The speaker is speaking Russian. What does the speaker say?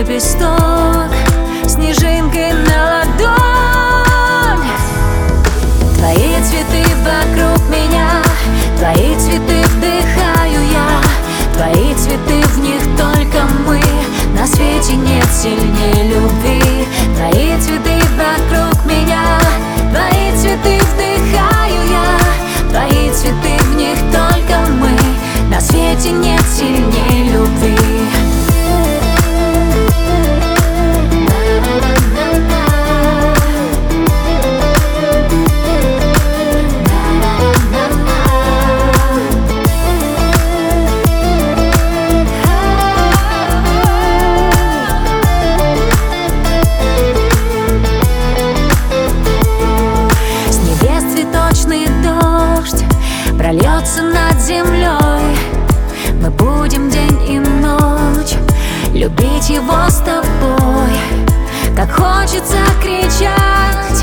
лепесток снежинкой на ладонь. Твои цветы вокруг меня, твои цветы вдыхаю я, твои цветы, в них только мы. На свете нет сильнее любви. Твои цветы вокруг меня, твои цветы вдыхаю я, твои цветы, в них только мы. На свете нет сильнее любви. Прольется над землей, мы будем день и ночь любить его с тобой. Как хочется кричать